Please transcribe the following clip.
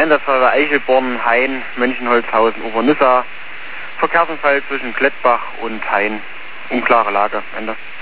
Einsatzfeuerwehr Eichelborn, Hain, Mönchenholzhausen, Obernussa. Verkehrsunfall zwischen Klettbach und Hain. Unklare Lage. Ende.